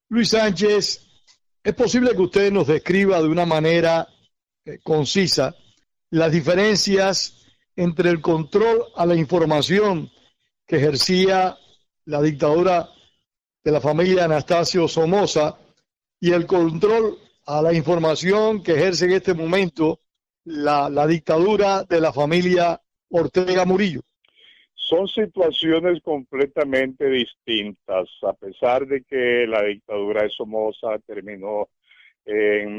Luis Sánchez, ¿es posible que usted nos describa de una manera concisa las diferencias entre el control a la información que ejercía la dictadura de la familia Anastasio Somoza y el control a la información que ejerce en este momento la dictadura de la familia Ortega Murillo? Son situaciones completamente distintas, a pesar de que la dictadura de Somoza terminó en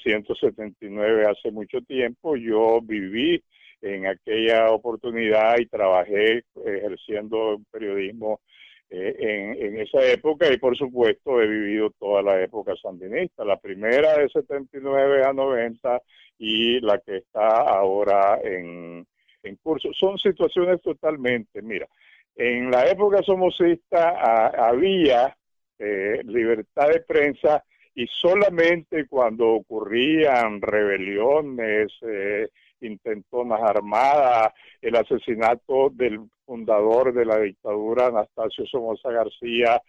1979, hace mucho tiempo. Yo viví en aquella oportunidad y trabajé ejerciendo periodismo en esa época, y por supuesto he vivido toda la época sandinista, la primera de 79 a 90 y la que está ahora en curso. Son situaciones totalmente, mira, en la época somocista había libertad de prensa, y solamente cuando ocurrían rebeliones, intentonas armadas, el asesinato del fundador de la dictadura, Anastasio Somoza García,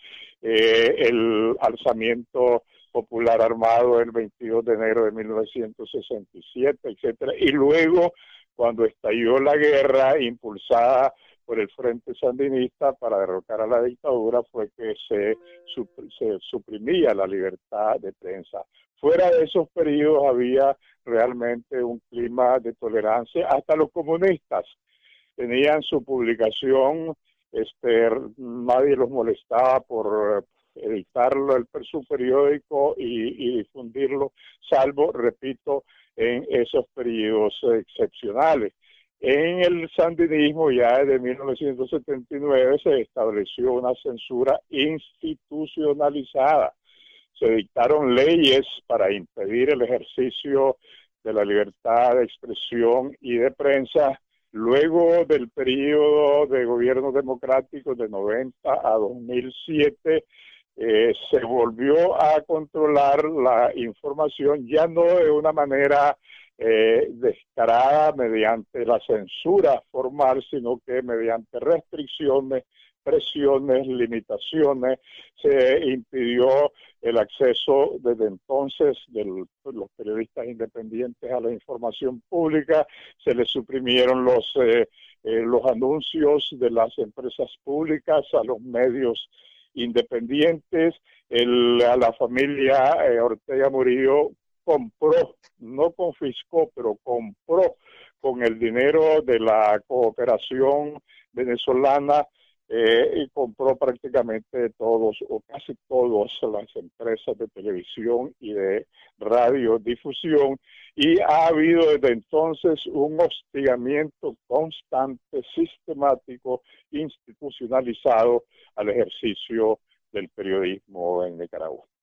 el alzamiento popular armado el 22 de enero de 1967, etcétera, y luego cuando estalló la guerra impulsada por el Frente Sandinista para derrocar a la dictadura, fue que se suprimía la libertad de prensa. Fuera de esos periodos había realmente un clima de tolerancia. Hasta los comunistas tenían su publicación, nadie los molestaba por editarlo, su periódico y difundirlo, salvo, repito, en esos periodos excepcionales. En el sandinismo, ya desde 1979, se estableció una censura institucionalizada. Se dictaron leyes para impedir el ejercicio de la libertad de expresión y de prensa. Luego del periodo de gobierno democrático de 90 a 2007, se volvió a controlar la información, ya no de una manera descarada mediante la censura formal, sino que mediante restricciones, presiones, limitaciones. Se impidió el acceso desde entonces de los periodistas independientes a la información pública, se les suprimieron los anuncios de las empresas públicas a los medios independientes. A la familia Ortega Murillo compró, no confiscó, pero compró con el dinero de la cooperación venezolana, y compró prácticamente todos o casi todas las empresas de televisión y de radiodifusión, y ha habido desde entonces un hostigamiento constante, sistemático, institucionalizado al ejercicio del periodismo en Nicaragua.